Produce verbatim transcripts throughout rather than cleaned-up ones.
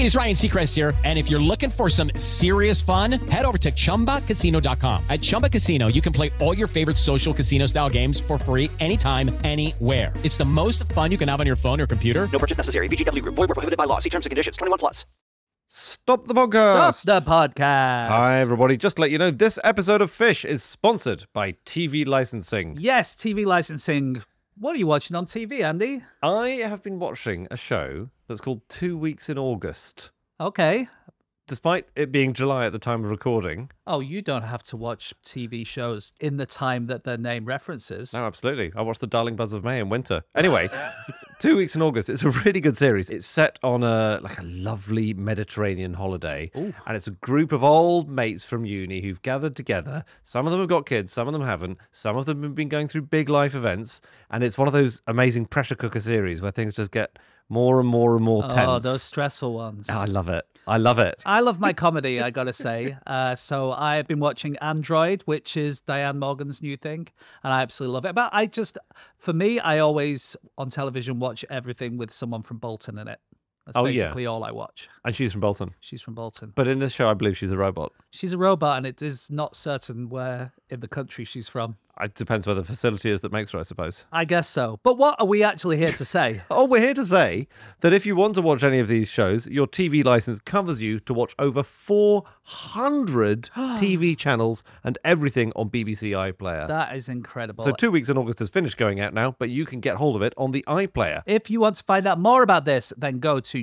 it is Ryan Seacrest here. And if you're looking for some serious fun, head over to Chumba Casino dot com. At Chumba Casino, you can play all your favorite social casino style games for free anytime, anywhere. It's the most fun you can have on your phone or computer. No purchase necessary. V G W Group. Void where prohibited by law. See terms and conditions. twenty-one plus. Stop the podcast. Stop the podcast. Hi, everybody. Just to let you know, this episode of Fish is sponsored by T V licensing. Yes, T V licensing. What are you watching on T V, Andy? I have been watching a show that's called Two Weeks in August. Okay. Despite it being July at the time of recording. Oh, you don't have to watch T V shows in the time that their name references. No, absolutely. I watched The Darling Buzz of May in winter. Anyway, Two Weeks in August. It's a really good series. It's set on a like a lovely Mediterranean holiday. Ooh. And it's a group of old mates from uni who've gathered together. Some of them have got kids, some of them haven't. Some of them have been going through big life events. And it's one of those amazing pressure cooker series where things just get more and more and more tense. Oh, those stressful ones. Oh, I love it. I love it. I love my comedy, I gotta say. Uh, so I've been watching Android, which is Diane Morgan's new thing, and I absolutely love it. But I just, for me, I always, on television, watch everything with someone from Bolton in it. That's Oh, basically yeah. all I watch. And she's from Bolton. She's from Bolton. But in this show, I believe she's a robot. She's a robot, and it is not certain where in the country she's from. It depends where the facility is that makes her, I suppose. I guess so. But what are we actually here to say? Oh, we're here to say that if you want to watch any of these shows, your T V license covers you to watch over four hundred T V channels and everything on B B C iPlayer. That is incredible. So Two Weeks in August has finished going out now, but you can get hold of it on the iPlayer. If you want to find out more about this, then go to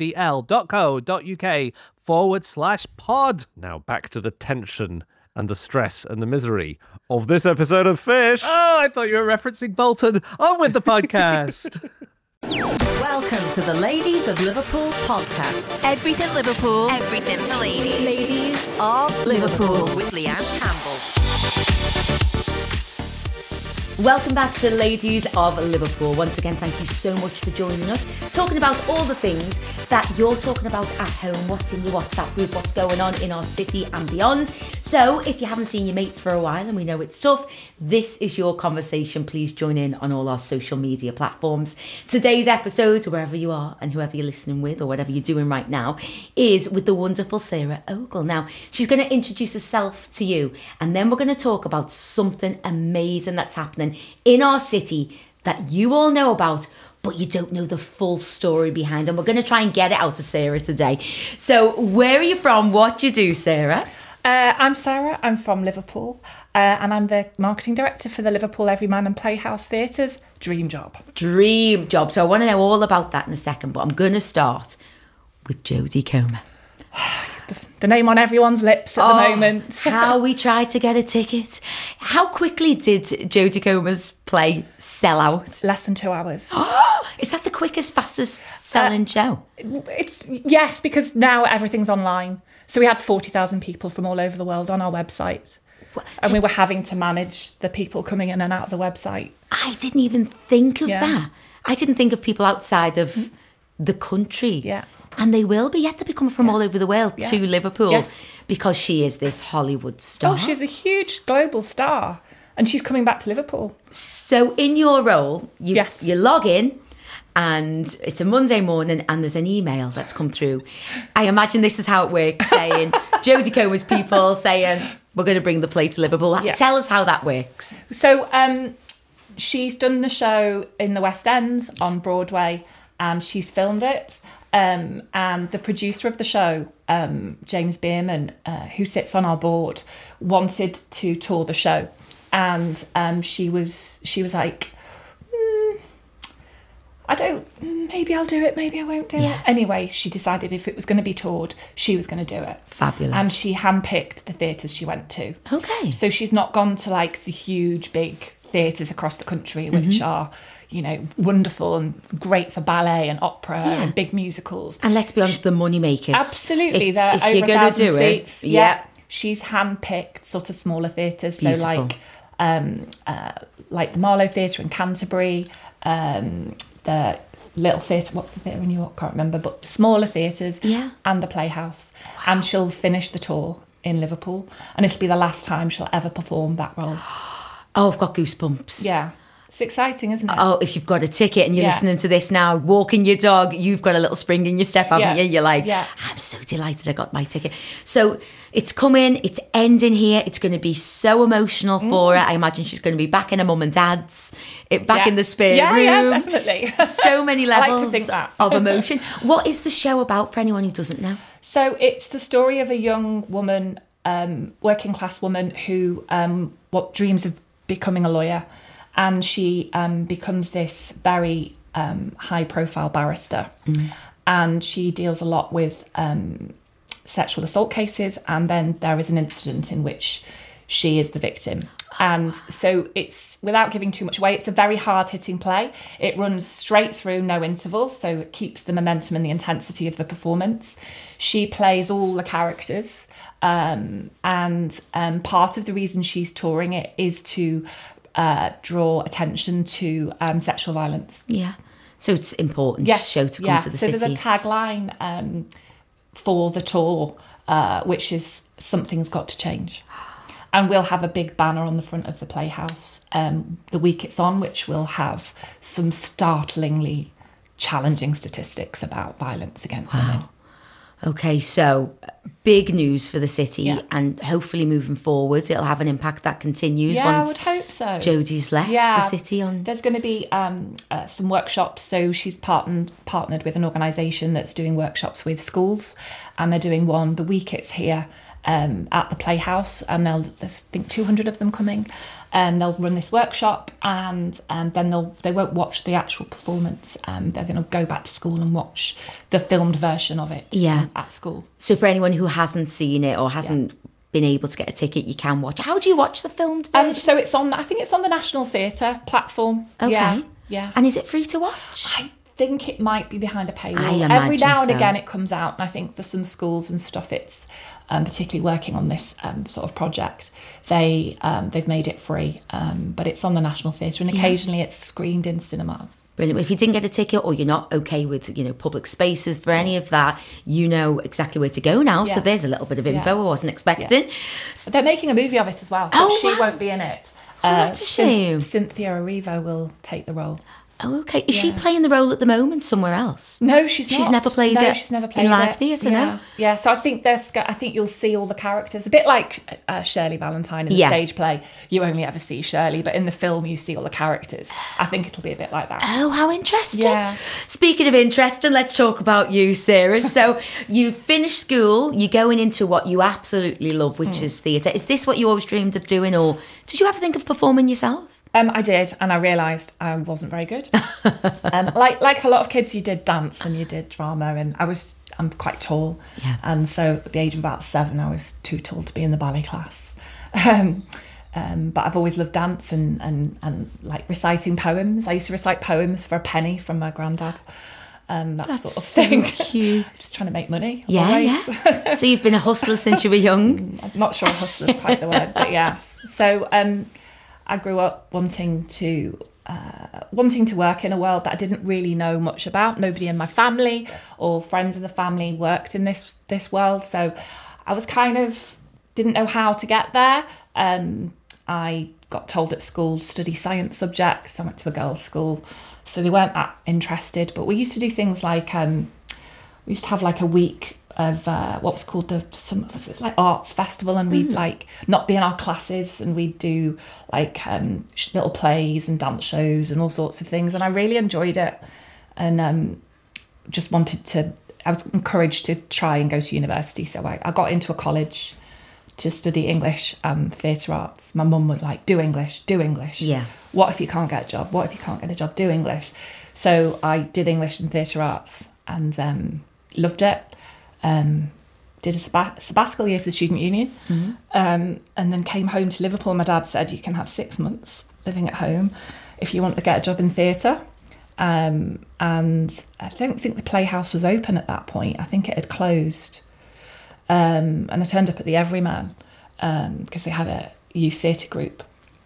tvl.co.uk forward slash pod. Now back to the tension and the stress and the misery of this episode of Fish. Oh, I thought you were referencing Bolton. On with the podcast. Welcome to the Ladies of Liverpool podcast. Everything Liverpool. Everything for ladies. Ladies of Liverpool with Leanne Campbell. Welcome back to Ladies of Liverpool. Once again, thank you so much for joining us, talking about all the things that you're talking about at home, what's in your WhatsApp group, what's going on in our city and beyond. So if you haven't seen your mates for a while, and we know it's tough, this is your conversation. Please join in on all our social media platforms. Today's episode, wherever you are and whoever you're listening with or whatever you're doing right now, is with the wonderful Sarah Ogle. Now, she's going to introduce herself to you, and then we're going to talk about something amazing that's happening in our city that you all know about, but you don't know the full story behind. And we're going to try and get it out of Sarah today. So where are you from? What do you do, Sarah? Uh, I'm Sarah. I'm from Liverpool, uh, and I'm the marketing director for the Liverpool Everyman and Playhouse Theatres. Dream job. Dream job. So I want to know all about that in a second, but I'm going to start with Jodie Comer. the, the name on everyone's lips at oh, the moment. How we tried to get a ticket. How quickly did Jodie Comer's play sell out? Less than two hours. Is that the quickest, fastest selling uh, show? It's yes, because now everything's online. So we had forty thousand people from all over the world on our website. What? And so we were having to manage the people coming in and out of the website. I didn't even think of yeah. that. I didn't think of people outside of the country. Yeah. And they will be, yet they'll be coming from yeah. all over the world yeah. to Liverpool yes. because she is this Hollywood star. Oh, she's a huge global star. And she's coming back to Liverpool. So in your role, you, yes. you log in, and it's a Monday morning and there's an email that's come through. I imagine this is how it works, saying, Jodie Comer's people saying, we're going to bring the play to Liverpool. Yeah. Tell us how that works. So um, she's done the show in the West End on Broadway, and she's filmed it. Um, and the producer of the show, um, James Bierman, uh, who sits on our board, wanted to tour the show. And um, she was she was like, mm, I don't, maybe I'll do it, maybe I won't do yeah. it. Anyway, she decided if it was going to be toured, she was going to do it. Fabulous. And she handpicked the theatres she went to. Okay. So she's not gone to like the huge, big theatres across the country, which mm-hmm. are, you know, wonderful and great for ballet and opera yeah. and big musicals. And let's be honest, the money makers. Absolutely. If, they're if over you're going to do seats. it, yeah. yeah. She's handpicked sort of smaller theatres. So Beautiful. like... Um, uh, like the Marlow Theatre in Canterbury, um, the Little Theatre, what's the theatre in New York? Can't remember, but smaller theatres yeah. and the Playhouse. Wow. And she'll finish the tour in Liverpool, and it'll be the last time she'll ever perform that role. Oh, I've got goosebumps. Yeah. It's exciting, isn't it? Oh, if you've got a ticket and you're Yeah. listening to this now, walking your dog, you've got a little spring in your step, haven't Yeah. you? You're like, Yeah. I'm so delighted I got my ticket. So it's coming, it's ending here. It's going to be so emotional for her. I imagine she's going to be back in her mum and dad's, it, back Yeah. in the spare Yeah, room. yeah, definitely. So many I like to levels think that. of emotion. What is the show about for anyone who doesn't know? So it's the story of a young woman, um, working class woman who um, what dreams of becoming a lawyer, and she um, becomes this very um, high profile barrister, mm. and she deals a lot with um, sexual assault cases, and then there is an incident in which she is the victim. And so it's, without giving too much away, it's a very hard-hitting play. It runs straight through, no interval, so it keeps the momentum and the intensity of the performance. She plays all the characters, um, and um, part of the reason she's touring it is to uh, draw attention to um, sexual violence. Yeah. So it's important Yes, show to come yeah. to the so city. there's a tagline um, for the tour, uh, which is "Something's got to change." And we'll have a big banner on the front of the Playhouse um, the week it's on, which will have some startlingly challenging statistics about violence against Wow. women. Okay, so big news for the city, Yeah. and hopefully moving forward, it'll have an impact that continues Yeah, I once would hope so. Jodie's left Yeah. the city. On There's going to be um, uh, some workshops. So she's partnered partnered with an organisation that's doing workshops with schools, and they're doing one the week it's here um, at the Playhouse, and they'll there's I think two hundred of them coming, and they'll run this workshop, and um, then they'll they won't watch the actual performance. Um, they're going to go back to school and watch the filmed version of it. Yeah. um, at school. So for anyone who hasn't seen it or hasn't been able to get a ticket, you can watch. How do you watch the filmed version? Um, so it's on. I think it's on the National Theatre platform. Okay. Yeah. Yeah. And is it free to watch? I think it might be behind a paywall. I Every imagine now and so. again it comes out, and I think for some schools and stuff, it's um, particularly working on this um, sort of project. They um, they've made it free, um, but it's on the National Theatre, and occasionally it's screened in cinemas. Brilliant. If you didn't get a ticket, or you're not okay with, you know, public spaces for any of that, you know exactly where to go now. So Yeah. there's a little bit of info Yeah. I wasn't expecting. They're making a movie of it as well, but Oh, she wow. won't be in it. Oh, that's a Cyn- shame. Cynthia Erivo will take the role. Oh, okay. Is she Yeah. playing the role at the moment somewhere else? No, she's not. She's never played no, it she's never played in live it. theatre, yeah. no? Yeah, so I think there's. I think you'll see all the characters a bit like uh, Shirley Valentine in the Yeah. stage play. You only ever see Shirley, but in the film you see all the characters. I think it'll be a bit like that. Oh, how interesting. Yeah. Speaking of interesting, let's talk about you, Sarah. So you finished school, you're going into what you absolutely love, which Hmm. is theatre. Is this what you always dreamed of doing, or did you ever think of performing yourself? Um, I did, and I realised I wasn't very good. um, like like a lot of kids, you did dance and you did drama, and I was I'm quite tall, Yeah. and so at the age of about seven, I was too tall to be in the ballet class. Um, um, but I've always loved dance and, and and like reciting poems. I used to recite poems for a penny from my granddad. Um, that That's sort of so thing. cute. Just trying to make money. Yeah, always. yeah. So you've been a hustler since you were young. I'm not sure hustler is quite the word, but yeah. So um, I grew up wanting to uh, wanting to work in a world that I didn't really know much about. Nobody in my family or friends in the family worked in this this world, so I was kind of didn't know how to get there. Um, I got told at school to study science subjects. I went to a girls' school, so they weren't that interested. But we used to do things like um, we used to have like a week of uh, what was called the some was it like arts festival, and we'd like not be in our classes, and we'd do like um, sh- little plays and dance shows and all sorts of things, and I really enjoyed it, and um, just wanted to. I was encouraged to try and go to university, so I, I got into a college to study English and theatre arts. My mum was like, "Do English, do English. Yeah. What if you can't get a job? What if you can't get a job? Do English." So I did English and theatre arts, and um, loved it. Um, did a sabbat- sabbatical year for the student union, Mm-hmm. um, and then came home to Liverpool. My dad said, "You can have six months living at home if you want to get a job in theatre." Um, and I don't think the Playhouse was open at that point. I think it had closed. Um, and I turned up at the Everyman because they had a youth theatre group,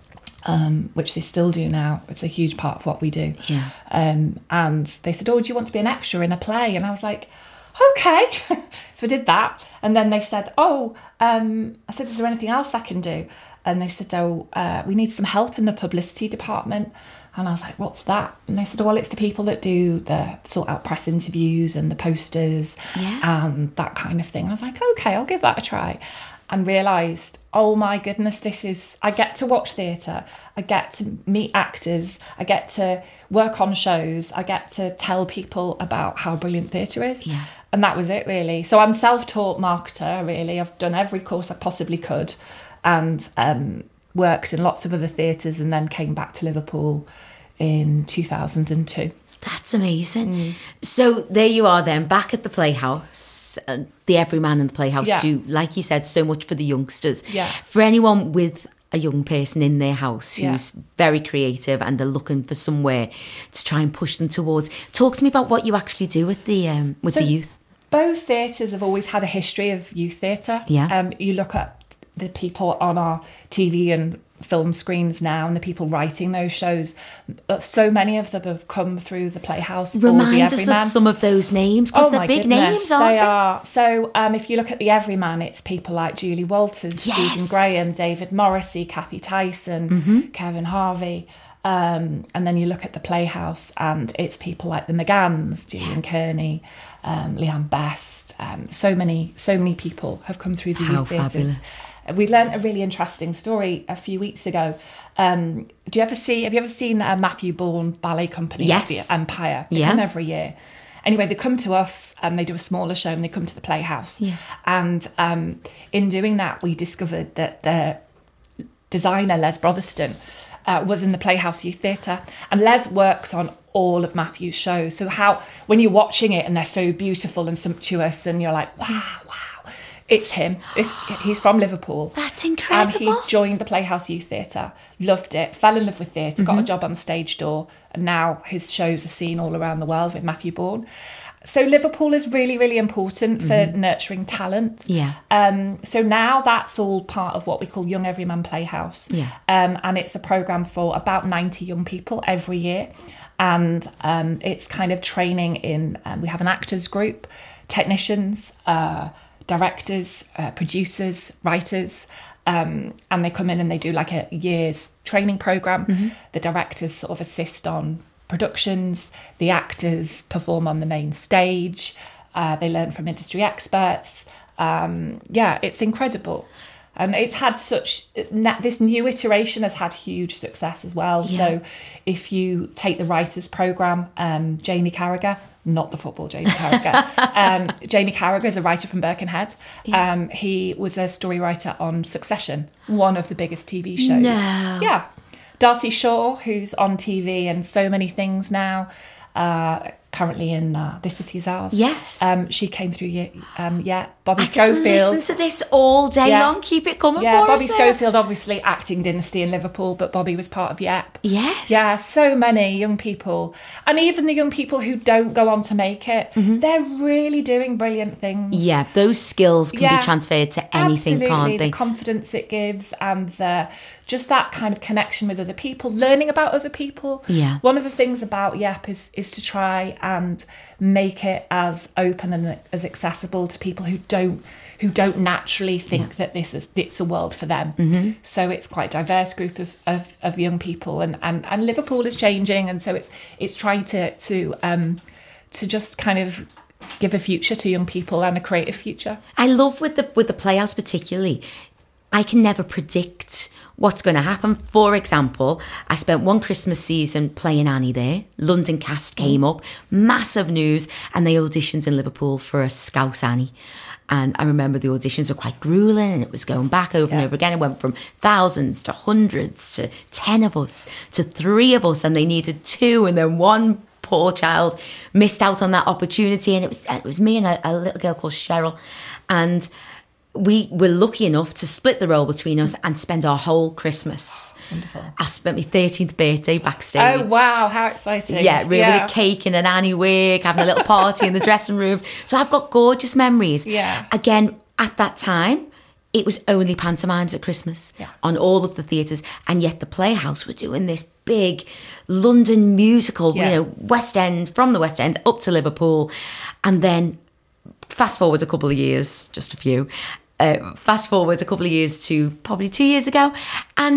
um, which they still do now. It's a huge part of what we do. Yeah. Um, and they said, "Oh, do you want to be an extra in a play?" And I was like, "Okay." So I did that. And then they said, "Oh," um, I said, "Is there anything else I can do?" And they said, "Oh, uh, we need some help in the publicity department." And I was like, what's that? And they said, well, it's the people that do the sort out press interviews and the posters Yeah. and that kind of thing. I was like, okay, I'll give that a try. And realised, oh my goodness, this is, I get to watch theatre, I get to meet actors, I get to work on shows, I get to tell people about how brilliant theatre is. Yeah. And that was it, really. So I'm self-taught marketer, really. I've done every course I possibly could and um, worked in lots of other theatres, and then came back to Liverpool in two thousand two. That's amazing. So there you are then, back at the Playhouse, uh, the Everyman in the Playhouse Yeah. do, like you said, so much for the youngsters. Yeah. For anyone with a young person in their house Yeah. who's very creative and they're looking for somewhere to try and push them towards. Talk to me about what you actually do with the um, with So the youth. Both theatres have always had a history of youth theatre. Yeah. Um, you look at the people on our T V and film screens now and the people writing those shows. So many of them have come through the Playhouse. or the Remind us of Everyman. some of those names, because Oh they're my big goodness, names, aren't they? they? are. So um, if you look at the Everyman, it's people like Julie Walters, Yes. Stephen Graham, David Morrissey, Kathy Tyson, Mm-hmm. Kevin Harvey. Um, and then you look at the Playhouse and it's people like the McGanns, Julian Kearney, um, Leanne Best. Um, so many, so many people have come through the How youth theatres. fabulous. We learnt a really interesting story a few weeks ago. Um, do you ever see? Have you ever seen uh, Matthew Bourne Ballet Company? Yes. The Empire. They Yeah. come every year. Anyway, they come to us and they do a smaller show and they come to the Playhouse. Yeah. And um, in doing that, we discovered that the designer, Les Brotherston, uh, was in the Playhouse Youth Theatre. And Les works on all of Matthew's shows. So how, when you're watching it and they're so beautiful and sumptuous and you're like, wow, wow, it's him. It's, he's from Liverpool. That's And incredible. he joined the Playhouse Youth Theatre, loved it, fell in love with theatre, got a job on Stage Door, and now his shows are seen all around the world with Matthew Bourne. So Liverpool is really, really important for nurturing talent. Yeah. Um, so now that's all part of what we call Young Everyman Playhouse. Yeah. Um, and it's a programme for about ninety young people every year. And um, it's kind of training in, um, we have an actors group, technicians, uh, directors, uh, producers, writers, um, and they come in and they do like a year's training program. The directors sort of assist on productions, the actors perform on the main stage, uh, they learn from industry experts. Um, yeah, it's incredible. And it's had such, this new iteration has had huge success as well. Yeah. So if you take the writers programme, um, Jamie Carragher, not the football Jamie Carragher, um, Jamie Carragher is a writer from Birkenhead. Yeah. Um, he was a story writer on Succession, one of the biggest T V shows. No. Yeah. Darcy Shaw, who's on T V and so many things now, uh, currently in uh, This City Is Ours. Yes. Um, she came through, yeah, um, yeah. Bobby I could Schofield. listen to this all day Yeah. long. Keep it coming Yeah, for Bobby us. Sarah. Schofield, obviously acting dynasty in Liverpool, but Bobby was part of Yep. Yes. Yeah, so many young people. And even the young people who don't go on to make it, they're really doing brilliant things. Yeah, those skills can Yeah, be transferred to anything, Absolutely, can't they? the confidence it gives and the just that kind of connection with other people, learning about other people. Yeah. One of the things about Yep is is to try and make it as open and as accessible to people who don't who don't naturally think that this is it's a world for them. Mm-hmm. So it's quite a diverse group of, of, of young people, and, and, and Liverpool is changing, and so it's it's trying to to um to just kind of give a future to young people and a creative future. I love with the with the Playhouse particularly, I can never predict what's going to happen. For example, I spent one Christmas season playing Annie there. London cast came up, massive news, and they auditioned in Liverpool for a Scouse Annie. And I remember the auditions were quite grueling and it was going back over and Yeah. over again. It went from thousands to hundreds to ten of us to three of us, and they needed two, and then one poor child missed out on that opportunity, and it was it was me and a, a little girl called Cheryl, and we were lucky enough to split the role between us and spend our whole Christmas. Wonderful. I spent my thirteenth birthday backstage. Oh wow, how exciting. Yeah, really, Yeah. with a cake and an Annie wig, having a little party in the dressing room. So I've got gorgeous memories. Yeah. Again, at that time, it was only pantomimes at Christmas Yeah. on all of the theatres, and yet the Playhouse were doing this big London musical, Yeah. you know, West End, from the West End up to Liverpool. And then fast forward a couple of years, just a few, uh, fast forward a couple of years to probably two years ago, and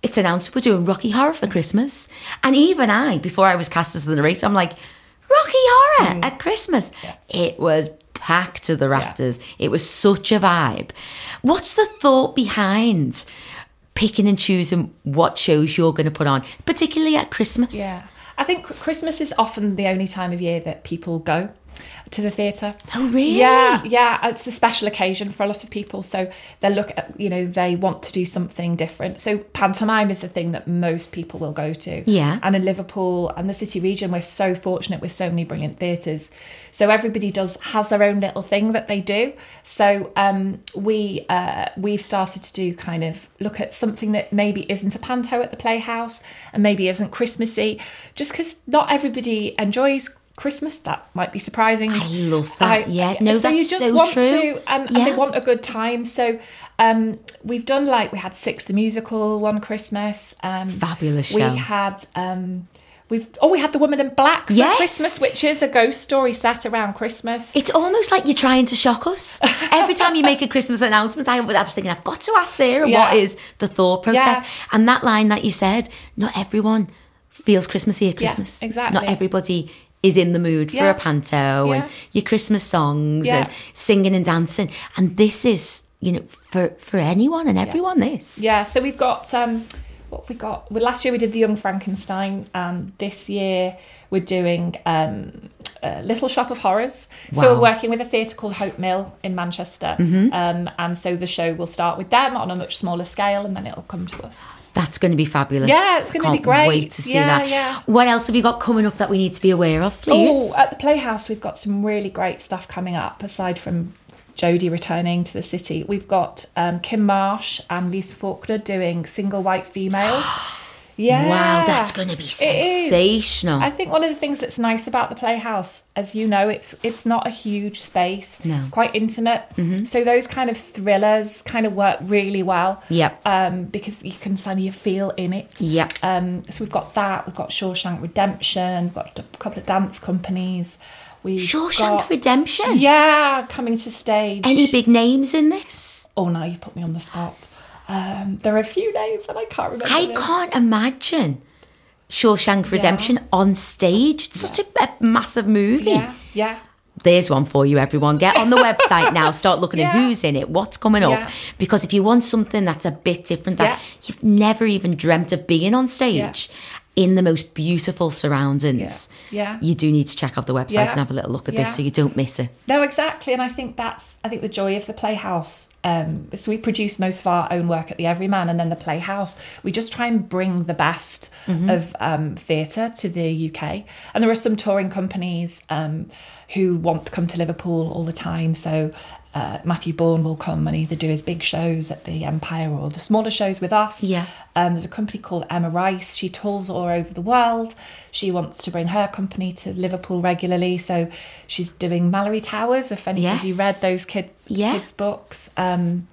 it's announced we're doing Rocky Horror for Christmas. And even I, before I was cast as the narrator, I'm like, Rocky Horror mm. at Christmas. Yeah. It was packed to the rafters. Yeah. It was such a vibe. What's the thought behind picking and choosing what shows you're going to put on, particularly at Christmas? Yeah, I think Christmas is often the only time of year that people go to the theatre. Oh, really? Yeah, yeah. It's a special occasion for a lot of people. So they look at, you know, they want to do something different. So pantomime is the thing that most people will go to. Yeah. And in Liverpool and the city region, we're so fortunate with so many brilliant theatres. So everybody does has their own little thing that they do. So um, we uh, we've started to do kind of look at something that maybe isn't a panto at the Playhouse and maybe isn't Christmassy, just because not everybody enjoys Christmas. That might be surprising. I love that. I, yeah, no, so that's you just so want true. To, and, yeah. and they want a good time. So um, we've done like we had Six the Musical one Christmas. Um, Fabulous show. We had um, we've oh we had The Woman in Black for yes. Christmas, which is a ghost story set around Christmas. It's almost like you're trying to shock us. Every time you make a Christmas announcement, I, I was thinking I've got to ask Sarah yeah. what is the thought process. Yeah. And that line that you said, not everyone feels Christmassy at Christmas. Yeah, exactly. Not everybody is in the mood for yeah. a panto yeah. and your Christmas songs yeah. and singing and dancing. And this is, you know, for, for anyone and everyone, yeah. this. Yeah, so we've got, um, what have we got? Well, last year we did The Young Frankenstein, and this year we're doing um, uh, Little Shop of Horrors. Wow. So we're working with a theatre called Hope Mill in Manchester. Mm-hmm. Um, and so the show will start with them on a much smaller scale, and then it'll come to us. That's going to be fabulous. Yeah, it's going to be great. Can't wait to see yeah, that. Yeah. What else have you got coming up that we need to be aware of, please? Oh, at the Playhouse, we've got some really great stuff coming up, aside from Jodie returning to the city. We've got um, Kim Marsh and Lisa Faulkner doing Single White Female. Yeah. Wow, that's going to be sensational. I think one of the things that's nice about the Playhouse, as you know, it's it's not a huge space. No. It's quite intimate. Mm-hmm. So those kind of thrillers kind of work really well. Yep. Um, because you can suddenly feel in it. Yep. Um, so we've got that. We've got Shawshank Redemption. We've got a couple of dance companies. We've Shawshank got, Redemption? Yeah, coming to stage. Any big names in this? Oh, no, you've put me on the spot. Um, there are a few names and I can't remember. I them. can't imagine Shawshank Redemption yeah. on stage. It's such yeah. a, a massive movie. Yeah, yeah. There's one for you, everyone. Get on the website now. Start looking yeah. at who's in it, what's coming up. Yeah. Because if you want something that's a bit different, that yeah. you've never even dreamt of being on stage yeah. in the most beautiful surroundings, yeah. yeah. you do need to check out the website yeah. and have a little look at yeah. this so you don't miss it. No, exactly. And I think that's, I think the joy of the Playhouse. Um, so we produce most of our own work at the Everyman, and then the Playhouse, we just try and bring the best mm-hmm. of um, theatre to the U K. And there are some touring companies um, who want to come to Liverpool all the time. So uh, Matthew Bourne will come and either do his big shows at the Empire or the smaller shows with us. Yeah. Um, there's a company called Emma Rice. She tours all over the world. She wants to bring her company to Liverpool regularly. So she's doing Mallory Towers, if anybody yes. read those kid, yeah. kids' books. Um,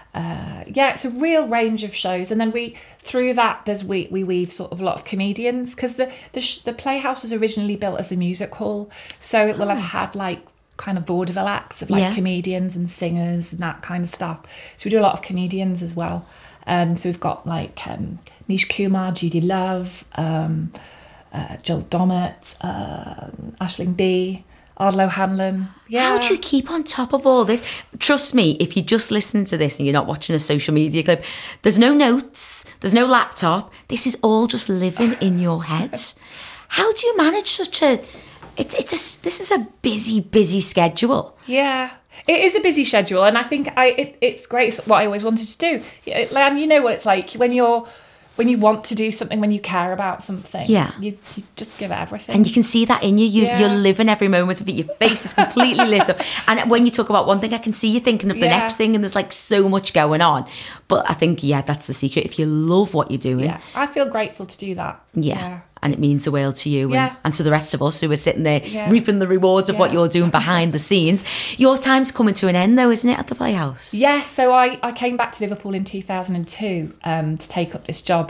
uh, yeah, it's a real range of shows. And then we, through that, there's we, we weave sort of a lot of comedians, because the, the, sh- the Playhouse was originally built as a music hall. So it will oh. have had like kind of vaudeville acts of like yeah. comedians and singers and that kind of stuff. So we do a lot of comedians as well. Um, so we've got like um, Nish Kumar, Judy Love, um, uh, Joel Dommett, uh, Aisling B, Ardlo Hanlon. Yeah. How do you keep on top of all this? Trust me, if you just listen to this and you're not watching a social media clip, there's no notes, there's no laptop. This is all just living in your head. How do you manage such a... It's it's a, this is a busy, busy schedule. Yeah. It is a busy schedule, and I think I it, it's great. It's what I always wanted to do. And you know what it's like when you're when you want to do something, when you care about something. Yeah, you, you just give it everything, and you can see that in you. You yeah. you're living every moment of it. Your face is completely lit up, and when you talk about one thing, I can see you thinking of the yeah. next thing, and there's like so much going on. But I think yeah, that's the secret. If you love what you're doing, yeah, I feel grateful to do that. Yeah. yeah. And it means the world to you yeah. and, and to the rest of us who are sitting there yeah. reaping the rewards of yeah. what you're doing behind the scenes. Your time's coming to an end though, isn't it, at the Playhouse? Yes, so I, I came back to Liverpool in two thousand two um, to take up this job.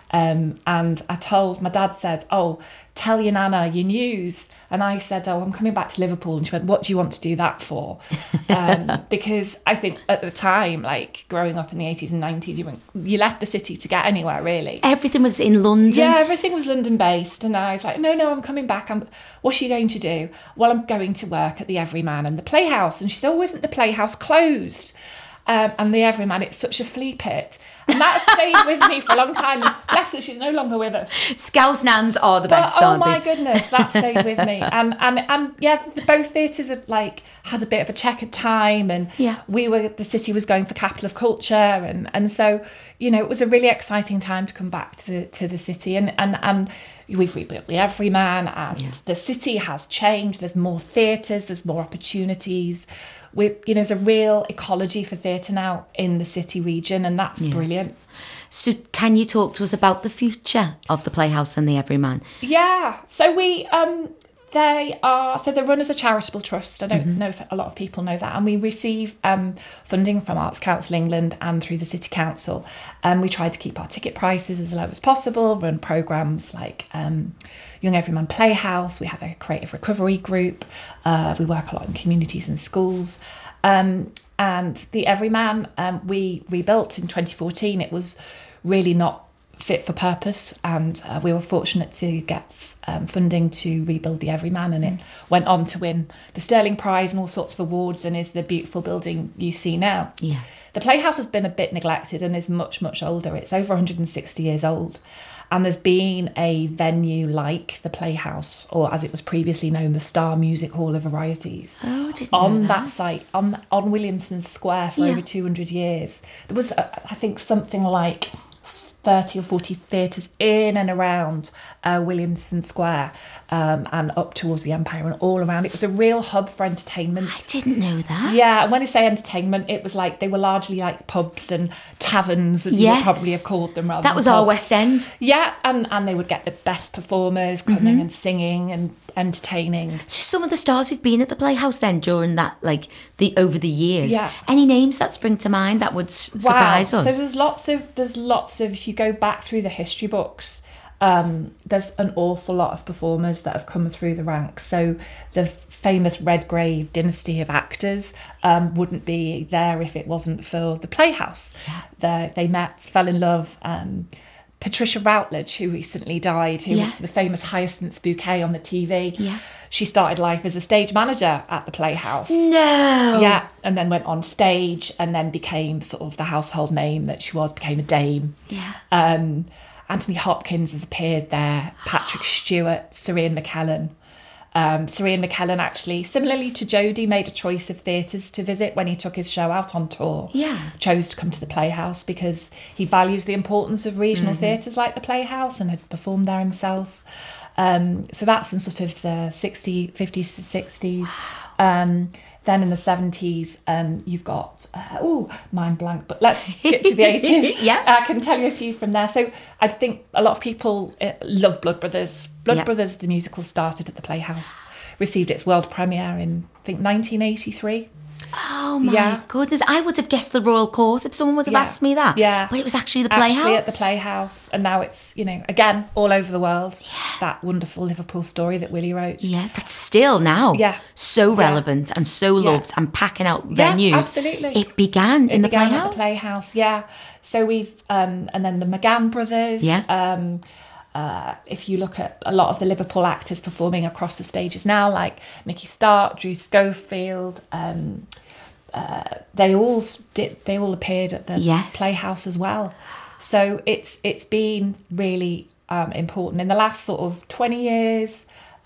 Um, and I told, my dad said, oh, tell your nana your news. And I said, oh, I'm coming back to Liverpool. And she went, what do you want to do that for? Um, because I think at the time, like growing up in the eighties and nineties, you, went, you left the city to get anywhere, really. Everything was in London. Yeah, everything was London based. And I was like, no, no, I'm coming back. I'm, what's she going to do? Well, I'm going to work at the Everyman and the Playhouse. And she said, oh, isn't the Playhouse closed? Um, and the Everyman, it's such a flea pit. And that stayed with me for a long time. Bless her, she's no longer with us. Scouse Nans are the But, best, oh aren't my they? goodness, that stayed with me. And and and yeah, both theatres had like had a bit of a checkered time, and Yeah. we were the city was going for capital of culture, and and so you know it was a really exciting time to come back to the to the city, and and and. We've rebuilt the Everyman, and Yeah. the city has changed. There's more theatres, there's more opportunities. We, you know, there's a real ecology for theatre now in the city region, and that's brilliant. So can you talk to us about the future of the Playhouse and the Everyman? Yeah. So we, um, they are, so they're run as a charitable trust. I don't mm-hmm. know if a lot of people know that. And we receive um, funding from Arts Council England and through the City Council. And we try to keep our ticket prices as low as possible, run programmes like um, Young Everyman Playhouse. We have a creative recovery group. Uh, we work a lot in communities and schools. Um, and the Everyman um, we rebuilt in twenty fourteen. It was really not fit for purpose, and uh, we were fortunate to get um, funding to rebuild the Everyman, and it mm. went on to win the Sterling Prize and all sorts of awards, and is the beautiful building you see now. Yeah. The Playhouse has been a bit neglected and is much, much older. It's over one hundred sixty years old. And there's been a venue like the Playhouse, or as it was previously known, the Star Music Hall of Varieties, oh, I didn't on know that. that site, on on Williamson Square for Yeah. over two hundred years. There was, uh, I think, something like thirty or forty theatres in and around uh, Williamson Square, um, and up towards the Empire and all around. It was a real hub for entertainment. I didn't know that. Yeah, and when I say entertainment, it was like they were largely like pubs and taverns, as you Yes. would probably have called them. Rather That than was our pubs. West End. Yeah, and, and they would get the best performers coming Mm-hmm. and singing and entertaining. So some of the stars who've been at the Playhouse then during that, like, the over the years. Yeah. Any names that spring to mind that would s- surprise wow. us? So there's lots of there's lots of if you go back through the history books, um, there's an awful lot of performers that have come through the ranks. So the famous Redgrave dynasty of actors um, wouldn't be there if it wasn't for the Playhouse. Yeah. They met, fell in love. Um, Patricia Routledge, who recently died, who Yeah. was the famous Hyacinth Bouquet on the T V. Yeah. She started life as a stage manager at the Playhouse. No. Yeah, and then went on stage and then became sort of the household name that she was, became a dame. Yeah. Um, Anthony Hopkins has appeared there, Patrick Stewart, Sir Ian McKellen. Um, Sir Ian McKellen actually, similarly to Jodie, made a choice of theatres to visit when he took his show out on tour. Yeah. Chose to come to the Playhouse because he values the importance of regional Mm-hmm. theatres like the Playhouse and had performed there himself. Um, so that's in sort of the sixties, fifties, sixties. Um, then in the seventies, um, you've got, uh, oh, mind blank, but let's skip to the eighties. Yeah. I can tell you a few from there. So I think a lot of people uh, love Blood Brothers. Blood Yeah. Brothers, the musical, started at the Playhouse, received its world premiere in, I think, nineteen eighty-three. Oh my Yeah. goodness. I would have guessed the Royal Court if someone would have Yeah. asked me that. Yeah. But it was actually the Playhouse. Actually at the Playhouse. And now it's, you know, again, all over the world. That wonderful Liverpool story that Willie wrote. Yeah, that's still now Yeah. so Yeah. relevant and so Yeah. loved and packing out Yeah, venues. absolutely. It began in It the began Playhouse. at the Playhouse, yeah. So we've, um, and then the McGann brothers. Yeah. Um, uh, if you look at a lot of the Liverpool actors performing across the stages now, like Mickey Stark, Drew Schofield, um, uh, they all did. They all appeared at the Yes. Playhouse as well. So it's it's been really um, important in the last sort of twenty years.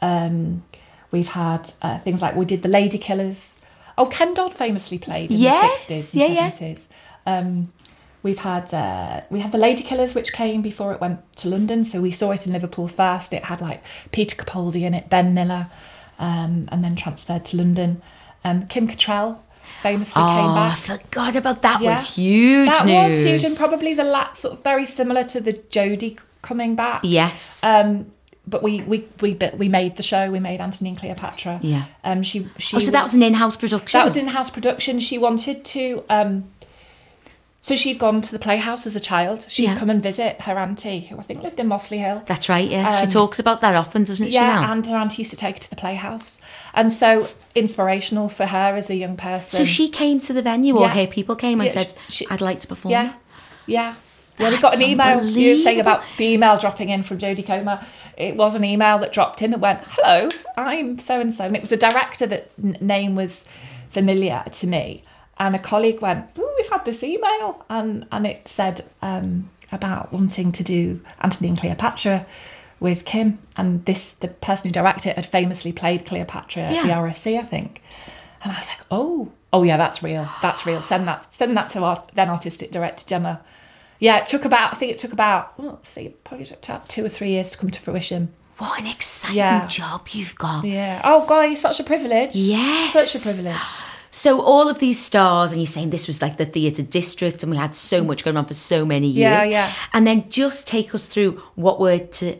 Um, we've had uh, things like we did the Lady Killers. Oh, Ken Dodd famously played in Yes, the sixties and yeah, yeah. seventies. Um, we've had uh, we had the Lady Killers, which came before it went to London. So we saw it in Liverpool first. It had like Peter Capaldi in it, Ben Miller, um, and then transferred to London. Um, Kim Cattrall famously oh, came I back. forgot about that. Yeah. Was huge That news. was huge, and probably the last sort of very similar to the Jodie coming back. Yes. Um, but we we we we made the show. We made Antony and Cleopatra. Yeah. Um. She she. oh, so that was an in-house production. That was in-house production. She wanted to um So she'd gone to the Playhouse as a child. She'd Yeah. come and visit her auntie, who I think lived in Mossley Hill. That's right, yes. she Um, talks about that often, doesn't she Yeah, now? and her auntie used to take her to the Playhouse. And so inspirational for her as a young person. So she came to the venue, or Yeah. her people came and Yeah, said, she- I'd like to perform. Yeah, yeah. Yeah, we got That's an email. You were saying about unbelievable. the email dropping in from Jodie Comer. It was an email that dropped in that went, "Hello, I'm so and so," and it was a director that n- name was familiar to me. And a colleague went, "Oh, we've had this email," and and it said um, about wanting to do Antony and Cleopatra with Kim, and this the person who directed it had famously played Cleopatra at the Yeah. R S C, I think. And I was like, "Oh, oh yeah, that's real. That's real. Send that, send that to our then artistic director Gemma." Yeah, it took about, I think it took about, well, let's see, it probably took about two or three years to come to fruition. What an exciting Yeah. job you've got. Yeah. Oh, God, it's such a privilege. Yes. Such a privilege. So all of these stars, and you're saying this was like the theatre district, and we had so much going on for so many years. Yeah, yeah. And then just take us through what we're to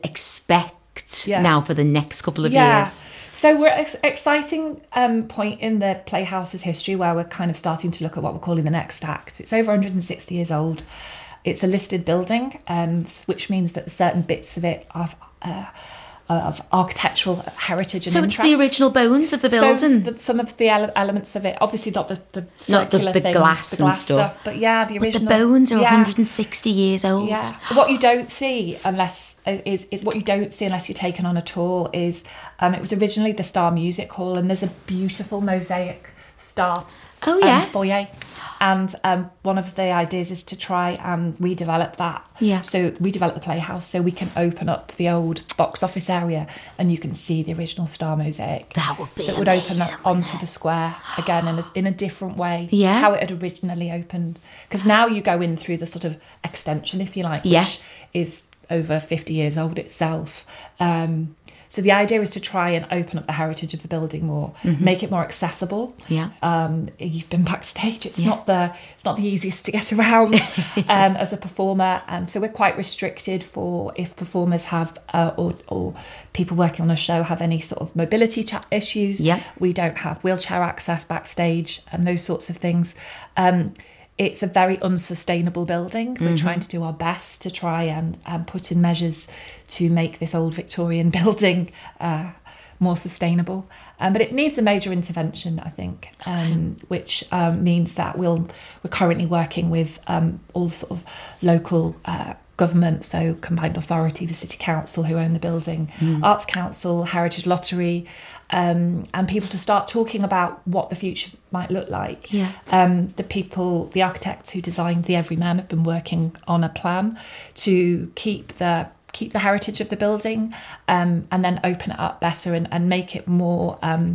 expect Yeah. now for the next couple of Yeah. years. So we're at an exciting um, point in the Playhouse's history where we're kind of starting to look at what we're calling the next act. It's over one hundred sixty years old. It's a listed building, um, which means that certain bits of it are uh, of architectural heritage and So it's interest. the original bones of the So building. the, some of the ele- elements of it, obviously not the, the Not the- circular the thing, glass the and glass stuff. but yeah, the But original. the bones are yeah. one hundred sixty years old. Yeah. What you don't see unless is is what you don't see unless you're taken on a tour is um, it was originally the Star Music Hall, and there's a beautiful mosaic star Oh, um, yeah. foyer. And um, one of the ideas is to try and redevelop that. Yeah. So redevelop the Playhouse so we can open up the old box office area and you can see the original star mosaic. That would be So it would open amazing, up wouldn't onto it? the square again in a, in a different way. Yeah. How it had originally opened. Because now you go in through the sort of extension, if you like, Yeah. which is over fifty years old itself. Um, so the idea is to try and open up the heritage of the building more, make it more accessible. Mm-hmm. Yeah. Um, you've been backstage. It's Yeah. not the it's not the easiest to get around um, as a performer, and so we're quite restricted for if performers have uh, or or people working on a show have any sort of mobility cha- issues. Yeah. We don't have wheelchair access backstage and those sorts of things. Um, it's a very unsustainable building. We're trying to do our best to try and, and put in measures to make this old Victorian building uh, more sustainable. Um, but it needs a major intervention, I think, um, which um, means that we'll, we're currently working with um, all sort of local uh, government, so Combined Authority, the City Council who own the building, Arts Council, Heritage Lottery, um, and people to start talking about what the future might look like. Yeah. Um, the people, the architects who designed the Everyman have been working on a plan to keep the keep the heritage of the building um, and then open it up better and, and make it more um,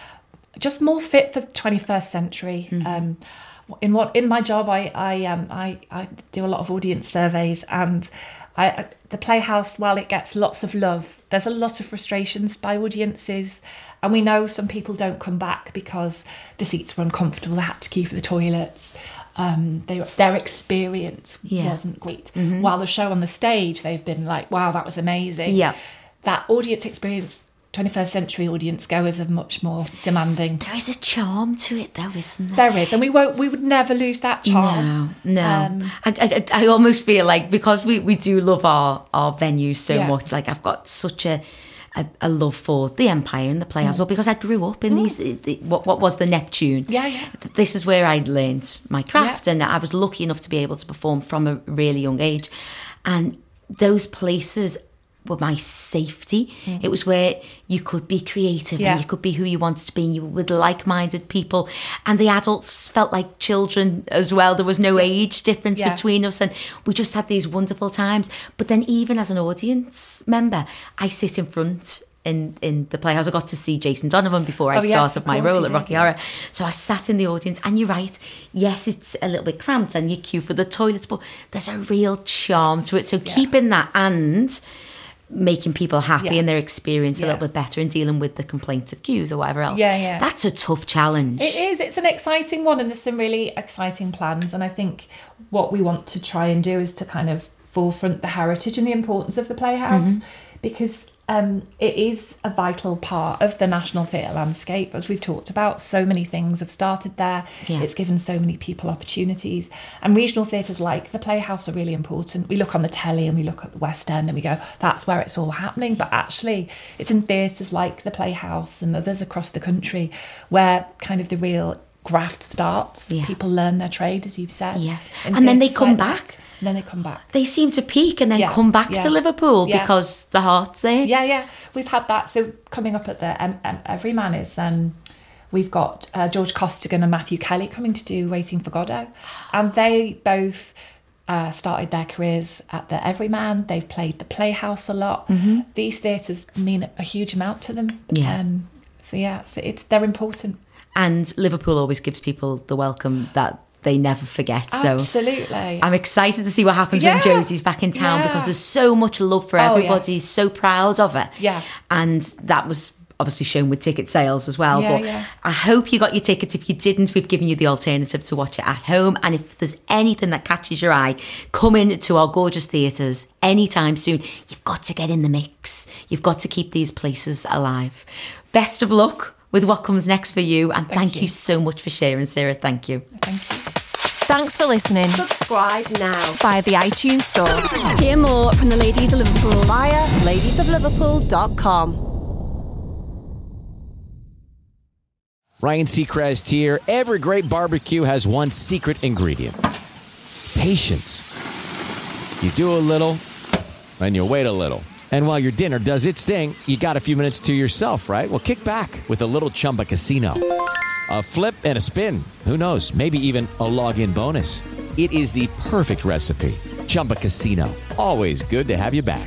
just more fit for the twenty-first century. Um, in what in my job, I I um I, I do a lot of audience surveys, and I the Playhouse, while it gets lots of love, there's a lot of frustrations by audiences, and we know some people don't come back because the seats were uncomfortable. They had to queue for the toilets. Um, they, their experience Yeah. wasn't great. While the show on the stage, they've been like, "Wow, that was amazing." Yeah. That audience experience. twenty-first century audience goers are much more demanding. There is a charm to it, though, isn't there? There is, and we won't. We would never lose that charm. No, no. Um, I, I, I almost feel like because we, we do love our, our venues so Yeah. much, like I've got such a, a, a love for the Empire and the Playhouse, or because I grew up in these, the, the, what, what was the Neptune. Yeah, yeah. This is where I learned my craft, and I was lucky enough to be able to perform from a really young age. And those places were my safety. It was where you could be creative Yeah. and you could be who you wanted to be, and you were with like-minded people, and the adults felt like children as well. There was no age difference Yeah. between us, and we just had these wonderful times. But then even as an audience member, I sit in front in, in the Playhouse. I got to see Jason Donovan before I Oh, yes, started of my course role you at did, Rocky yeah. Horror. So I sat in the audience, and you're right, yes, it's a little bit cramped and you queue for the toilets, but there's a real charm to it. So keeping that and making people happy Yeah. and their experience a Yeah. little bit better and dealing with the complaints of queues or whatever else. Yeah, yeah. That's a tough challenge. It is. It's an exciting one, and there's some really exciting plans. And I think what we want to try and do is to kind of forefront the heritage and the importance of the Playhouse, because um, it is a vital part of the National Theatre landscape, as we've talked about. So many things have started there. Yeah. It's given so many people opportunities. And regional theatres like the Playhouse are really important. We look on the telly and we look at the West End and we go, that's where it's all happening. But actually, it's in theatres like the Playhouse and others across the country where kind of the real graft starts. Yeah. People learn their trade, as you've said. Yes. In And then they theatres come like back. that. And then they come back. They seem to peak and then Yeah, come back yeah, to Liverpool yeah. because the heart's there. Yeah, yeah. We've had that. So coming up at the um, um, Everyman is um, we've got uh, George Costigan and Matthew Kelly coming to do Waiting for Godot. And they both uh, started their careers at the Everyman. They've played the Playhouse a lot. Mm-hmm. These theatres mean a huge amount to them. Yeah. Um, so yeah, it's, it's they're important. And Liverpool always gives people the welcome that they never forget. So Absolutely. I'm excited to see what happens Yeah. when Jodie's back in town Yeah. because there's so much love for Oh, everybody. yes. So proud of her. Yeah. And that was obviously shown with ticket sales as well. Yeah, but yeah. I hope you got your tickets. If you didn't, we've given you the alternative to watch it at home. And if there's anything that catches your eye, come in to our gorgeous theatres anytime soon. You've got to get in the mix. You've got to keep these places alive. Best of luck with what comes next for you. And thank, Thank you. you. so much for sharing, Sarah. Thank you. Thank you. Thanks for listening Subscribe now via the iTunes Store. Hear more from the Ladies of Liverpool via ladies of liverpool dot com. Ryan Seacrest here. Every great barbecue has one secret ingredient. Patience. You do a little, and you wait a little. And while your dinner does its thing, you got a few minutes to yourself, right? Well, kick back with a little Chumba Casino. A flip and a spin. Who knows? Maybe even a log-in bonus. It is the perfect recipe. Chumba Casino. Always good to have you back.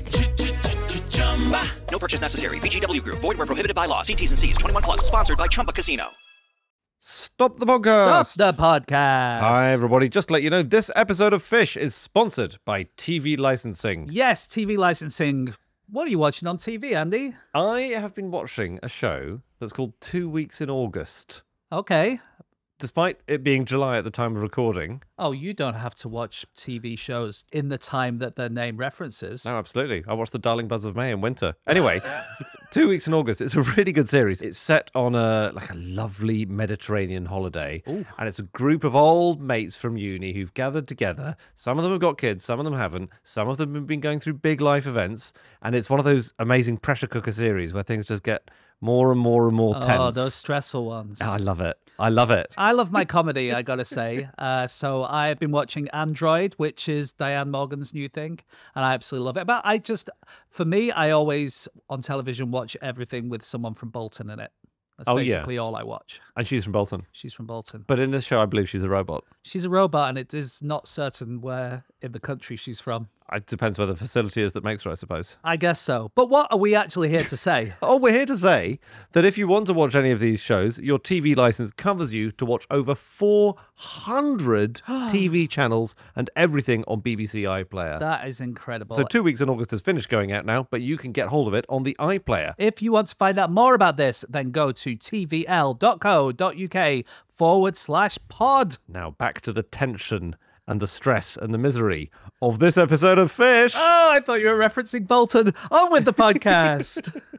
No purchase necessary. V G W Group. Void where prohibited by law. See T's and C's. twenty-one plus. Sponsored by Chumba Casino. Stop the podcast. Stop the podcast. Hi, everybody. Just to let you know, this episode of Fish is sponsored by T V licensing. Yes, T V licensing. What are you watching on T V, Andy? I have been watching a show that's called Two Weeks in August. Okay. Despite it being July at the time of recording. Oh, you don't have to watch T V shows in the time that their name references. No, absolutely. I watched The Darling Buzz of May in winter. Anyway, Two Weeks in August. It's a really good series. It's set on a like a lovely Mediterranean holiday. Ooh. And it's a group of old mates from uni who've gathered together. Some of them have got kids, some of them haven't. Some of them have been going through big life events. And it's one of those amazing pressure cooker series where things just get more and more and more tense. Oh, those stressful ones. Oh, I love it. I love it. I love my comedy, I gotta say. Uh, so I've been watching Android, which is Diane Morgan's new thing, and I absolutely love it. But I just, for me, I always on television watch everything with someone from Bolton in it. That's Oh, yeah. basically all I watch. And she's from Bolton. She's from Bolton. But in this show, I believe she's a robot. She's a robot, and it is not certain where in the country she's from. It depends where the facility is that makes her, I suppose. I guess so. But what are we actually here to say? Oh, we're here to say that if you want to watch any of these shows, your T V license covers you to watch over four hundred T V channels and everything on B B C iPlayer. That is incredible. So Two Weeks in August has finished going out now, but you can get hold of it on the iPlayer. If you want to find out more about this, then go to tvl.co.uk forward slash pod. Now back to the tension and the stress and the misery of this episode of Fish. Oh, I thought you were referencing Bolton. On with the podcast.